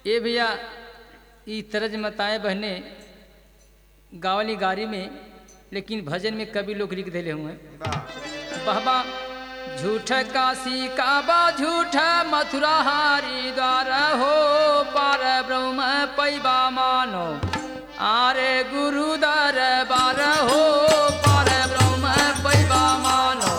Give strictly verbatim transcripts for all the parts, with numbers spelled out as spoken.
ए भैया ई तरज मताए बहने गावली गारी में, लेकिन भजन में कवि लोग लिख देले हुए बाबा झूठ काशी काबा झूठ मथुरा हारी द्वार हो पार ब्रह्म पैबा मानो आरे गुरु दरबार हो पार ब्रह्म पैबा मानो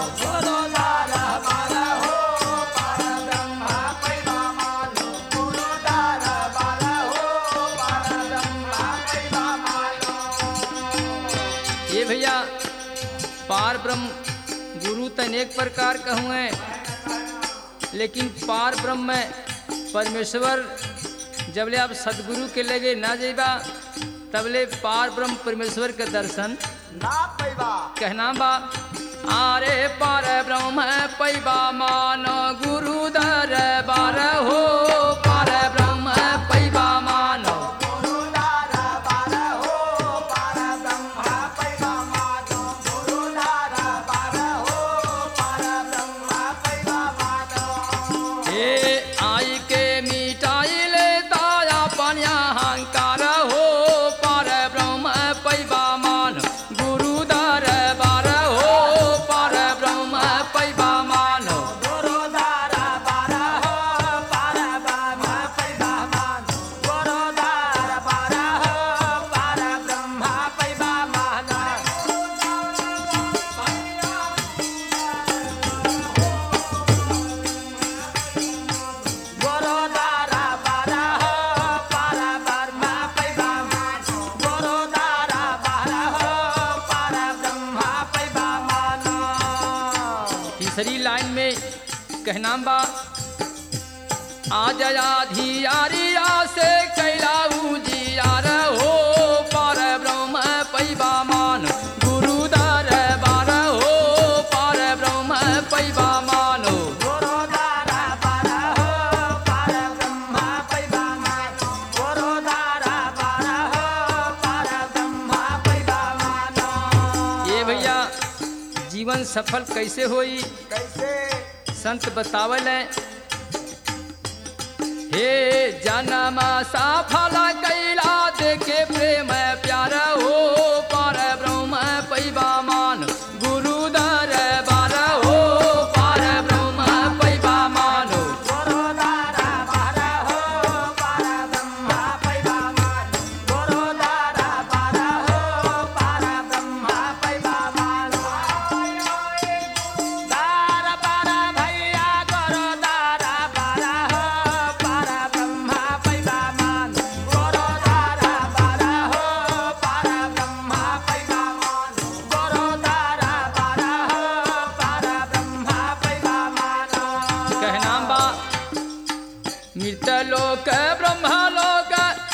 ये भैया पार ब्रह्म गुरु तो अनेक प्रकार कहूँ है, लेकिन पार ब्रह्म में परमेश्वर जबले आप सदगुरु के लगे ना जेबा तबले पार ब्रह्म परमेश्वर के दर्शन ना पैबा। कहना बा आरे पार ब्रह्म पैबा मानो गुरु दरबार हो पार ब्रह्म पैबा मानो लाइन में कहना बा आज आधी आरिया से कैलाऊ जियार हो पार ब्रह्म पैबा मान गुरु दरबार हो पार ब्रह्म पैबा मानो ये भैया जीवन सफल कैसे होई कैसे संत बतावल है हे जन्म सफल कैला देखे प्रेम प्यार हो पार ब्रह्म पैबा मान गुरु दरबार हो पार ब्रह्म पैबा मानो मृतलोक ब्रह्मलोक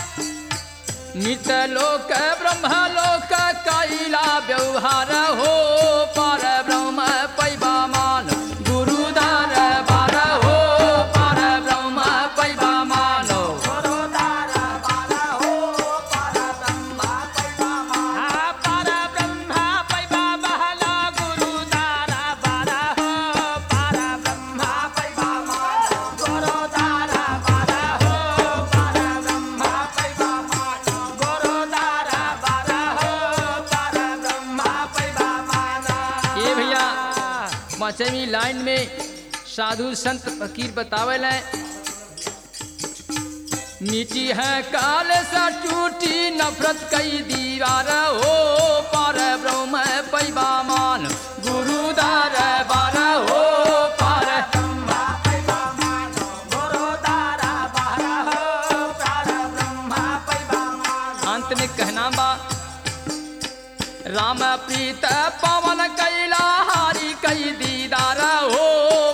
मृतलोक ब्रह्मलोक कैला व्यवहार हो पार ब्रह्म पैबा मान गुरु दरबार हो पार ब्रह्म पैबा मानो पांचवी लाइन में साधु संत फकीर बतावल है मिटी है काल सा टूटी नफरत कई दीवार हो पार ब्रह्म पैबा मान गुरु दरबार हो पार अंत में कहना बा राम प्रीत पवन कैला हारी कई दीदार हो